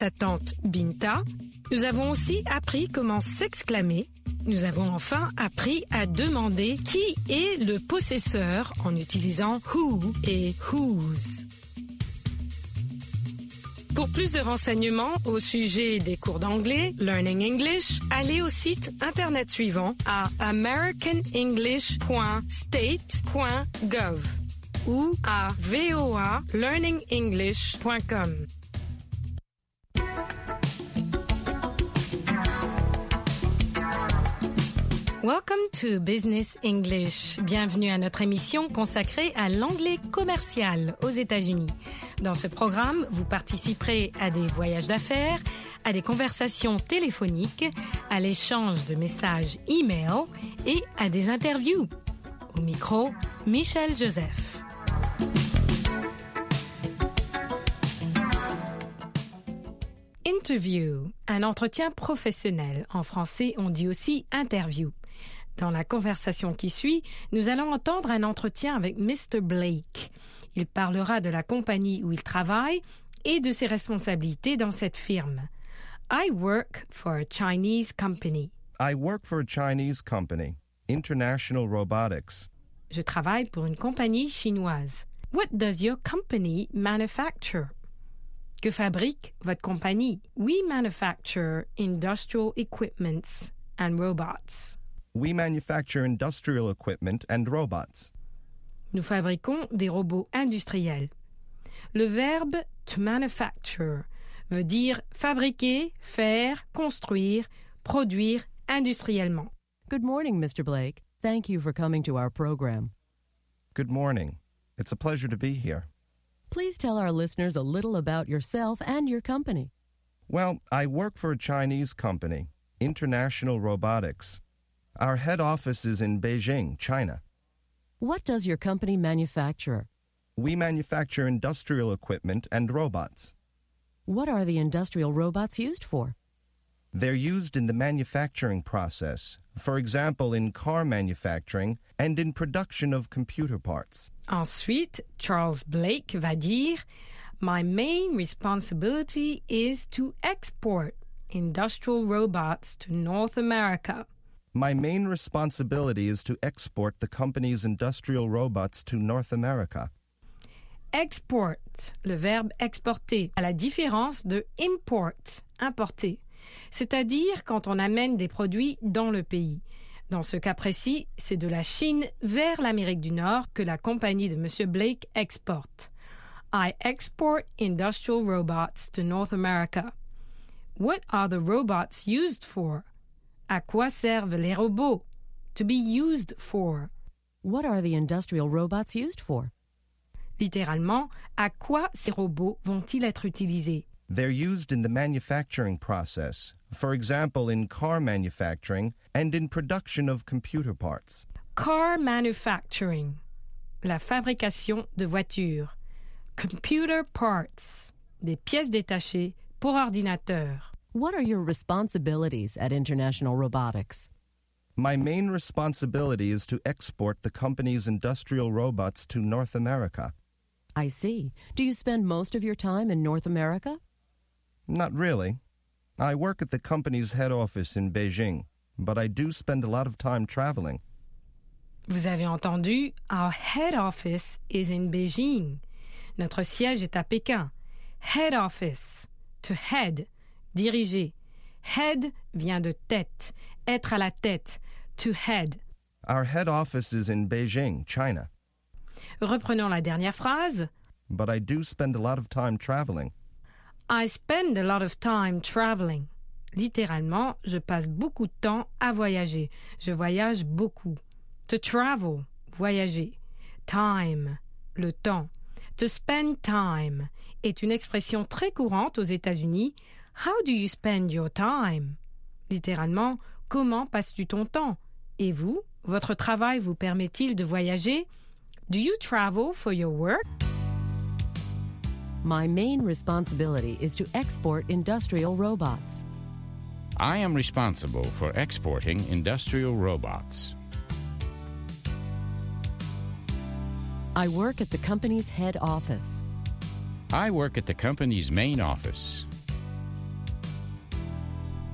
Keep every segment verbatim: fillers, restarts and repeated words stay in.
ta tante Binta. Nous avons aussi appris comment s'exclamer. Nous avons enfin appris à demander qui est le possesseur en utilisant who et whose. Pour plus de renseignements au sujet des cours d'anglais, Learning English, allez au site internet suivant à american english point state point gov ou à v o a learning english point com. Welcome to Business English. Bienvenue à notre émission consacrée à l'anglais commercial aux États-Unis. Dans ce programme, vous participerez à des voyages d'affaires, à des conversations téléphoniques, à l'échange de messages e-mail et à des interviews. Au micro, Michel Joseph. Interview, un entretien professionnel. En français, on dit aussi interview. Dans la conversation qui suit, nous allons entendre un entretien avec mister Blake. Il parlera de la compagnie où il travaille et de ses responsabilités dans cette firme. I work for a Chinese company. I work for a Chinese company, International Robotics. Je travaille pour une compagnie chinoise. What does your company manufacture? Que fabrique votre compagnie? We manufacture industrial equipments and robots. We manufacture industrial equipment and robots. Nous fabriquons des robots industriels. Le verbe to manufacture veut dire fabriquer, faire, construire, produire industriellement. Good morning, mister Blake. Thank you for coming to our program. Good morning. It's a pleasure to be here. Please tell our listeners a little about yourself and your company. Well, I work for a Chinese company, International Robotics. Our head office is in Beijing, China. What does your company manufacture? We manufacture industrial equipment and robots. What are the industrial robots used for? They're used in the manufacturing process, for example, in car manufacturing and in production of computer parts. Ensuite, Charles Blake va dire, My main responsibility is to export industrial robots to North America. My main responsibility is to export the company's industrial robots to North America. Export, le verbe exporter, à la différence de import, importer, c'est-à-dire quand on amène des produits dans le pays. Dans ce cas précis, c'est de la Chine vers l'Amérique du Nord que la compagnie de M. Blake exporte. I export industrial robots to North America. What are the robots used for? À quoi servent les robots? To be used for. What are the industrial robots used for? Littéralement, à quoi ces robots vont-ils être utilisés? They're used in the manufacturing process, for example, in car manufacturing and in production of computer parts. Car manufacturing, la fabrication de voitures. Computer parts, des pièces détachées pour ordinateur. What are your responsibilities at International Robotics? My main responsibility is to export the company's industrial robots to North America. I see. Do you spend most of your time in North America? Not really. I work at the company's head office in Beijing, but I do spend a lot of time traveling. Vous avez entendu, our head office is in Beijing. Notre siège est à Pékin. Head office, to head, diriger. Head vient de tête, être à la tête, to head. Our head office is in Beijing, China. Reprenons la dernière phrase. But I do spend a lot of time traveling. I spend a lot of time traveling. Littéralement, je passe beaucoup de temps à voyager. Je voyage beaucoup. To travel, voyager. Time, le temps. To spend time est une expression très courante aux États-Unis. How do you spend your time? Littéralement, comment passes-tu ton temps? Et vous, votre travail vous permet-il de voyager? Do you travel for your work? My main responsibility is to export industrial robots. I am responsible for exporting industrial robots. I work at the company's head office. I work at the company's main office.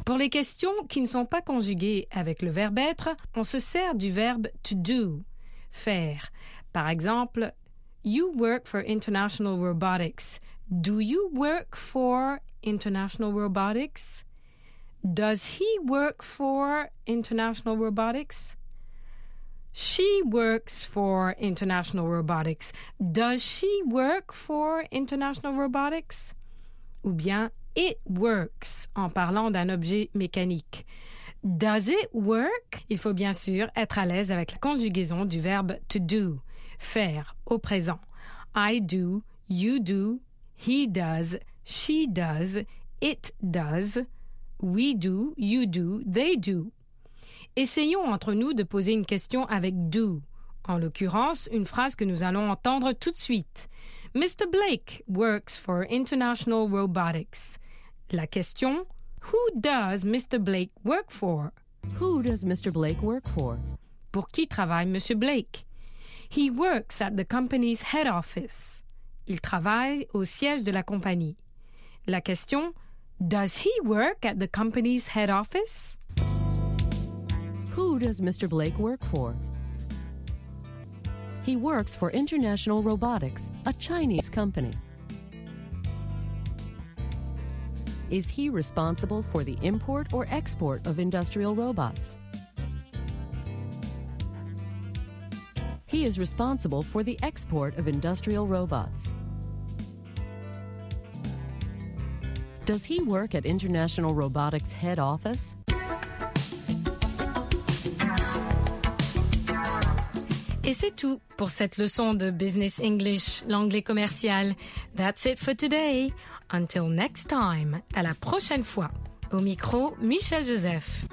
Pour les questions qui ne sont pas conjuguées avec le verbe être, on se sert du verbe to do, faire. Par exemple, you work for International Robotics. Do you work for International Robotics? Does he work for International Robotics? She works for International Robotics. Does she work for International Robotics? Ou bien it works en parlant d'un objet mécanique. Does it work? Il faut bien sûr être à l'aise avec la conjugaison du verbe to do, faire au présent. I do, you do, he does, she does, it does, we do, you do, they do. Essayons entre nous de poser une question avec do, en l'occurrence une phrase que nous allons entendre tout de suite. Mister Blake works for International Robotics. La question, who does Mister Blake work for? Who does Mister Blake work for? Pour qui travaille Monsieur Blake? He works at the company's head office. Il travaille au siège de la compagnie. La question, does he work at the company's head office? Who does Mister Blake work for? He works for International Robotics, a Chinese company. Is he responsible for the import or export of industrial robots? He is responsible for the export of industrial robots. Does he work at International Robotics head office? Et c'est tout pour cette leçon de Business English, l'anglais commercial. That's it for today. Until next time. À la prochaine fois. Au micro, Michel Joseph.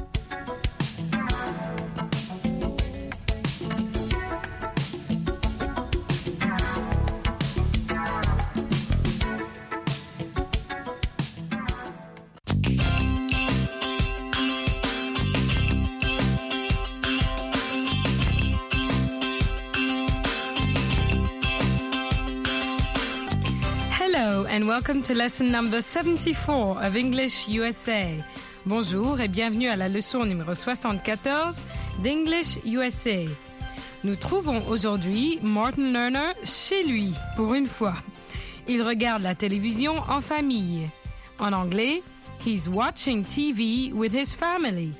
And welcome to lesson number seventy-four of English U S A. Bonjour et bienvenue à la leçon numéro soixante-quatorze d'English U S A. Nous trouvons aujourd'hui Martin Lerner chez lui, pour une fois. Il regarde la télévision en famille. En anglais, he's watching T V with his family.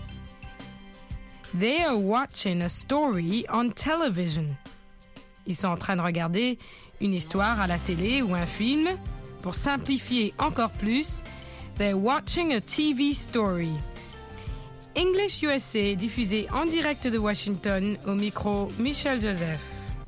They are watching a story on television. Ils sont en train de regarder une histoire à la télé ou un film. Pour simplifier encore plus, they're watching a T V story. English U S A diffusé en direct de Washington au micro Michel Joseph.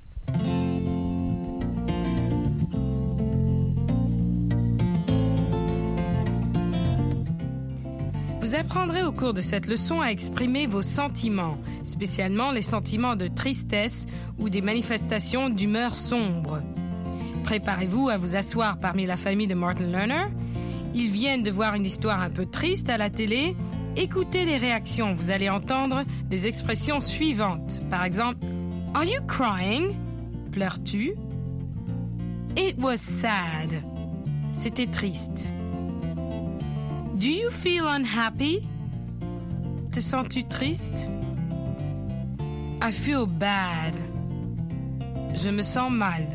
Vous apprendrez au cours de cette leçon à exprimer vos sentiments, spécialement les sentiments de tristesse ou des manifestations d'humeur sombre. Préparez-vous à vous asseoir parmi la famille de Martin Lerner. Ils viennent de voir une histoire un peu triste à la télé. Écoutez les réactions. Vous allez entendre des expressions suivantes. Par exemple, « Are you crying? » Pleures-tu? « It was sad. » C'était triste. « Do you feel unhappy? » Te sens-tu triste? « I feel bad. » Je me sens mal.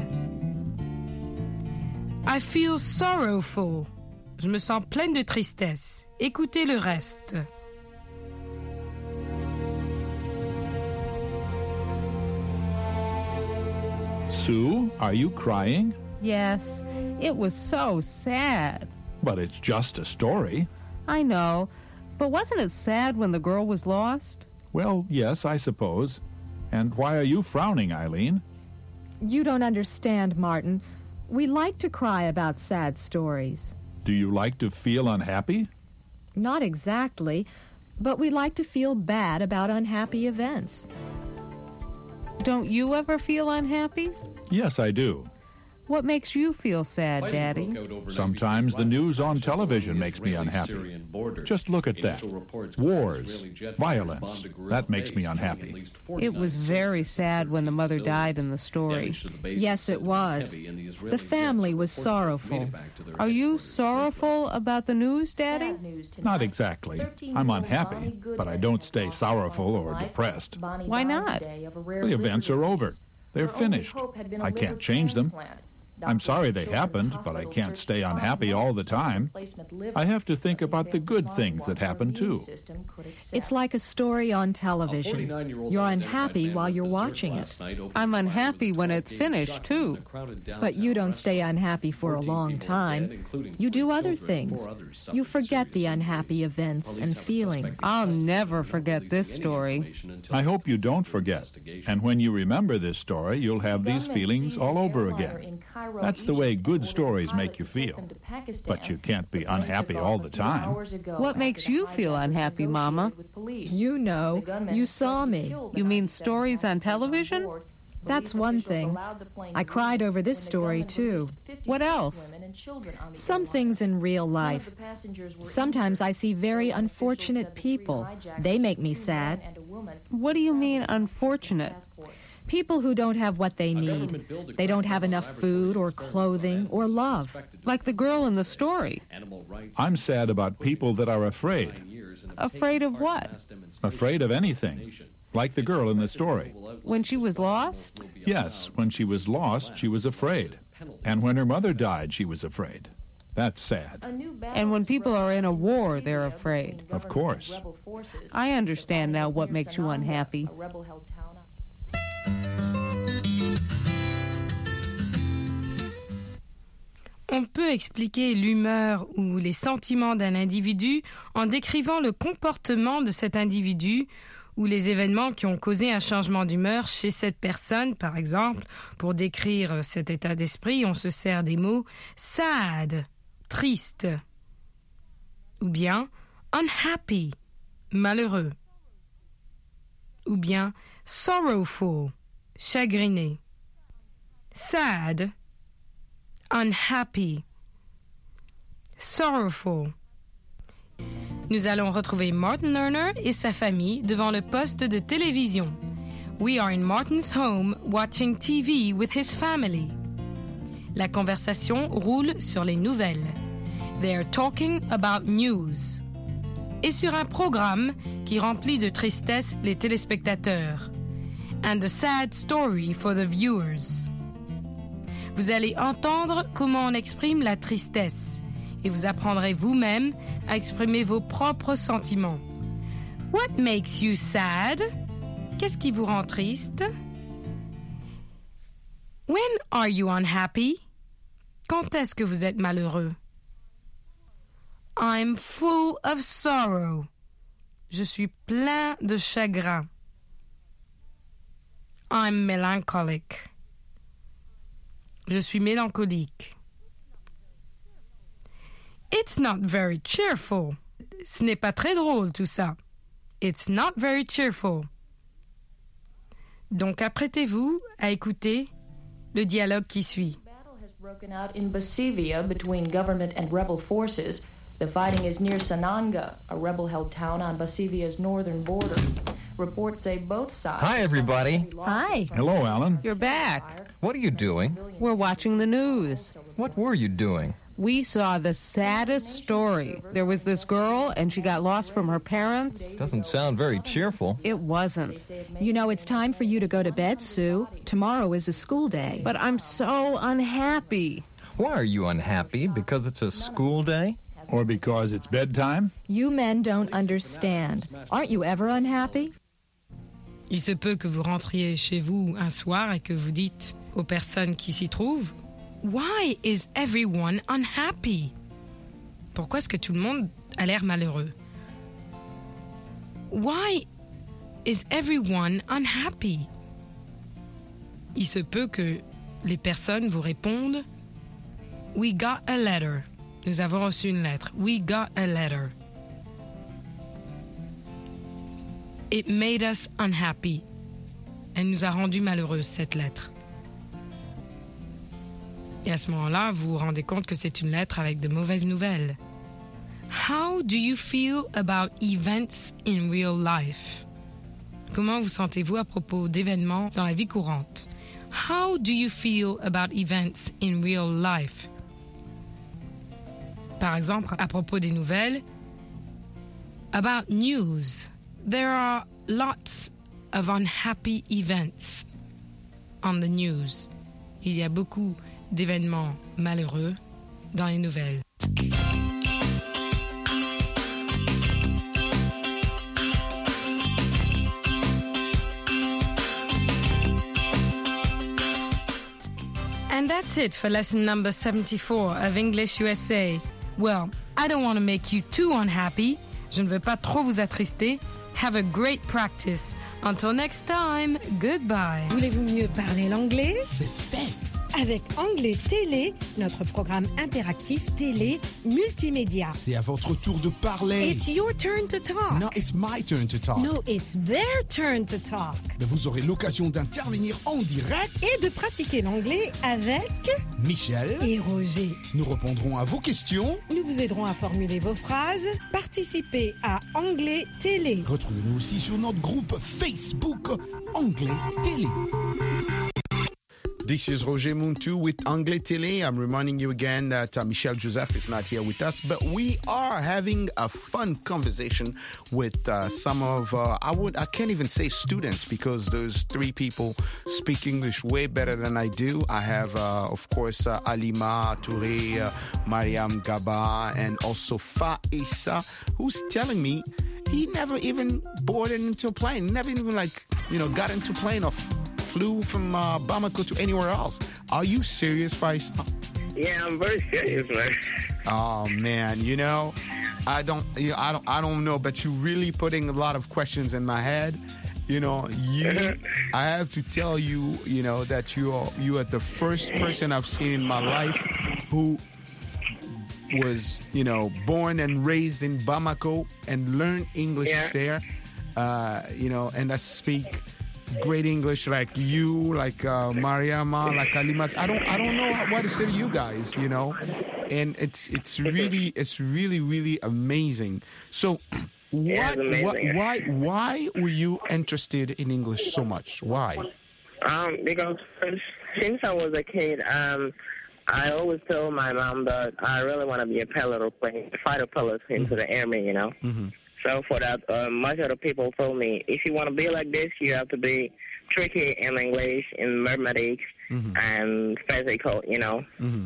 I feel sorrowful. Je me sens pleine de tristesse. Écoutez le reste. Sue, are you crying? Yes, it was so sad. But it's just a story. I know, but wasn't it sad when the girl was lost? Well, yes, I suppose. And why are you frowning, Eileen? You don't understand, Martin. We like to cry about sad stories. Do you like to feel unhappy? Not exactly, but we like to feel bad about unhappy events. Don't you ever feel unhappy? Yes, I do. What makes you feel sad, Daddy? Sometimes the news on television makes me unhappy. Just look at that. Wars, violence, that makes me unhappy. It was very sad when the mother died in the story. Yes, it was. The family was sorrowful. Are you sorrowful about the news, Daddy? Not exactly. I'm unhappy, but I don't stay sorrowful or depressed. Why not? The events are over. They're finished. I can't change them. I'm sorry they happened, but I can't stay unhappy all the time. I have to think about the good things that happen, too. It's like a story on television. You're unhappy while you're watching it. I'm unhappy when it's finished, too. But you don't stay unhappy for a long time. You do other things. You forget the unhappy events and feelings. I'll never forget this story. I hope you don't forget. And when you remember this story, you'll have these feelings all over again. That's the way good stories make you feel. But you can't be unhappy all the time. What makes you feel unhappy, Mama? You know. You saw me. You mean stories on television? That's one thing. I cried over this story, too. What else? Some things in real life. Sometimes I see very unfortunate people. They make me sad. What do you mean, unfortunate? People who don't have what they need. They don't have enough food or clothing or love. Like the girl in the story. I'm sad about people that are afraid. Afraid of what? Afraid of anything. Like the girl in the story. When she was lost? Yes, when she was lost, she was afraid. And when her mother died, she was afraid. That's sad. And when people are in a war, they're afraid. Of course. I understand now what makes you unhappy. On peut expliquer l'humeur ou les sentiments d'un individu en décrivant le comportement de cet individu ou les événements qui ont causé un changement d'humeur chez cette personne. Par exemple, pour décrire cet état d'esprit, on se sert des mots sad, triste, ou bien unhappy, malheureux, ou bien sorrowful, chagriné. Sad, unhappy, sorrowful. Nous allons retrouver Martin Lerner et sa famille devant le poste de télévision. We are in Martin's home watching T V with his family. La conversation roule sur les nouvelles. They are talking about news. Et sur un programme qui remplit de tristesse les téléspectateurs. And a sad story for the viewers. Vous allez entendre comment on exprime la tristesse et vous apprendrez vous-même à exprimer vos propres sentiments. What makes you sad? Qu'est-ce qui vous rend triste? When are you unhappy? Quand est-ce que vous êtes malheureux? I'm full of sorrow. Je suis plein de chagrin. I'm melancholic. Je suis mélancolique. It's not very cheerful. Ce n'est pas très drôle tout ça. It's not very cheerful. Donc apprêtez-vous à écouter le dialogue qui suit. The battle has broken out in Basivia between government and rebel forces. The fighting is near Sananga, a rebel-held town on Basivia's northern border. Reports say both sides... Hi, everybody. Hi. Hello, Alan. You're back. What are you doing? We're watching the news. What were you doing? We saw the saddest story. There was this girl, and she got lost from her parents. Doesn't sound very cheerful. It wasn't. You know, it's time for you to go to bed, Sue. Tomorrow is a school day. But I'm so unhappy. Why are you unhappy? Because it's a school day? Or because it's bedtime? You men don't understand. Aren't you ever unhappy? Il se peut que vous rentriez chez vous un soir et que vous dites aux personnes qui s'y trouvent « Why is everyone unhappy ?» Pourquoi est-ce que tout le monde a l'air malheureux? Why is everyone unhappy? Il se peut que les personnes vous répondent « We got a letter ». Nous avons reçu une lettre. We got a letter. It made us unhappy. Elle nous a rendus malheureuses, cette lettre. Et à ce moment-là, vous vous rendez compte que c'est une lettre avec de mauvaises nouvelles. How do you feel about events in real life? Comment vous sentez-vous à propos d'événements dans la vie courante? How do you feel about events in real life? Par exemple, à propos des nouvelles, about news. There are lots of unhappy events on the news. Il y a beaucoup d'événements malheureux dans les nouvelles. And that's it for lesson number seventy-four of English U S A. Well, I don't want to make you too unhappy. Je ne veux pas trop vous attrister. Have a great practice. Until next time, goodbye. Voulez-vous mieux parler l'anglais? C'est fait. Avec Anglais Télé, notre programme interactif télé multimédia. C'est à votre tour de parler. It's your turn to talk. No, it's my turn to talk. No, it's their turn to talk. Mais vous aurez l'occasion d'intervenir en direct et de pratiquer l'anglais avec Michel et Roger. Nous répondrons à vos questions. Nous vous aiderons à formuler vos phrases. Participez à Anglais Télé. Retrouvez-nous aussi sur notre groupe Facebook Anglais Télé. This is Roger Muntu with Anglais Télé. I'm reminding you again that uh, Michel Joseph is not here with us, but we are having a fun conversation with uh, some of, uh, I would, I can't even say students because there's three people speak English way better than I do. I have, uh, of course, uh, Alima Touré, uh, Mariam Gaba, and also Faisa, who's telling me he never even boarded into a plane, never even like, you know, got into a plane or flew from uh, Bamako to anywhere else. Are you serious, Faisal? Yeah, I'm very serious, man. Oh man, you know, I don't, you know, I don't, I don't know, but you're really putting a lot of questions in my head. You know, you, I have to tell you, you know, that you are, you are the first person I've seen in my life who was, you know, born and raised in Bamako and learned English yeah. there. Uh, you know, and I speak great English like you, like uh, Mariama, like Alima. I don't, I don't know what to say to you guys, you know, and it's, it's really, it's really, really amazing. So, what, amazing. what, why, why were you interested in English so much? Why? Um, because since I was a kid, um, I always told my mom that I really want to be a pilot or plane, fighter pilot into mm-hmm. the army, you know. Mm-hmm. So for that, uh, much of the people told me, if you want to be like this, you have to be tricky in English, in mathematics, mm-hmm. and physical, you know. Mm-hmm.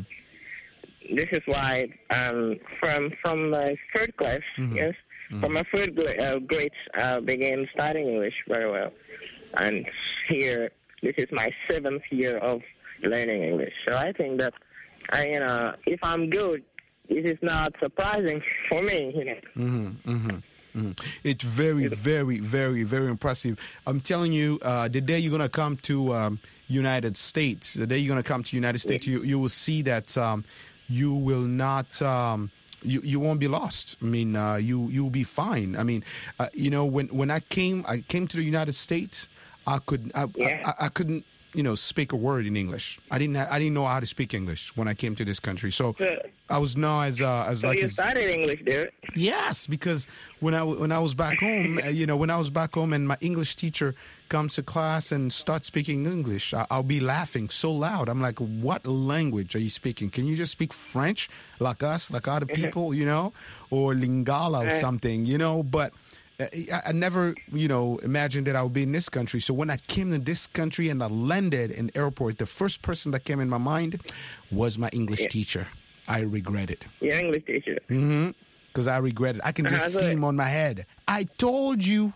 This is why um, from from the third class, mm-hmm. yes, mm-hmm. from my third gra- uh, grade, I began studying English very well. And here, this is my seventh year of learning English. So I think that, I, you know, if I'm good, it is not surprising for me, you know. Mm-hmm. Mm-hmm. Mm-hmm. It's very, very, very, very impressive. I'm telling you, uh, the day you're going to come to um, United States, the day you're going to come to United States, you you will see that um, you will not, um, you you won't be lost. I mean, uh, you you'll be fine. I mean, uh, you know, when when I came, I came to the United States, I could, I, yeah. I, I couldn't. You know, speak a word in English. I didn't. I didn't know how to speak English when I came to this country. So so, I was known as uh, as so like. you studied English, dude? Yes, because when I when I was back home, you know, when I was back home, and my English teacher comes to class and starts speaking English, I, I'll be laughing so loud. I'm like, "What language are you speaking? Can you just speak French like us, like other people, you know, or Lingala or something, you know?" But I, I never, you know, imagined that I would be in this country. So when I came to this country and I landed in the airport, the first person that came in my mind was my English yeah. teacher. I regret it. Your English teacher. Mm-hmm. Because I regret it. I can just uh-huh, see him on my head. I told you.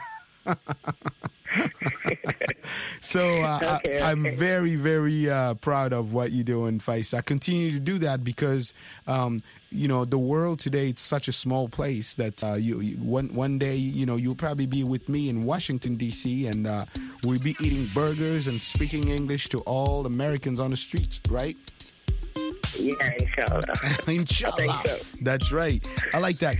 So uh, okay, I, I'm okay. very, very uh, proud of what you're doing, Faisal. I continue to do that because, um, you know, the world today, it's such a small place that uh, you, you one one day, you know, you'll probably be with me in Washington, D C, and uh, we'll be eating burgers and speaking English to all Americans on the streets, right? Yeah, inshallah. Inshallah. I think so. That's right. I like that.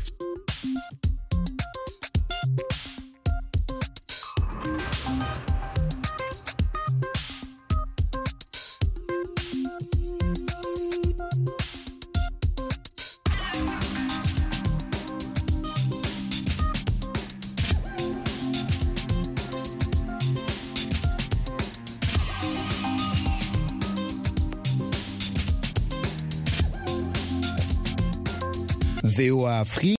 V O A Afrique.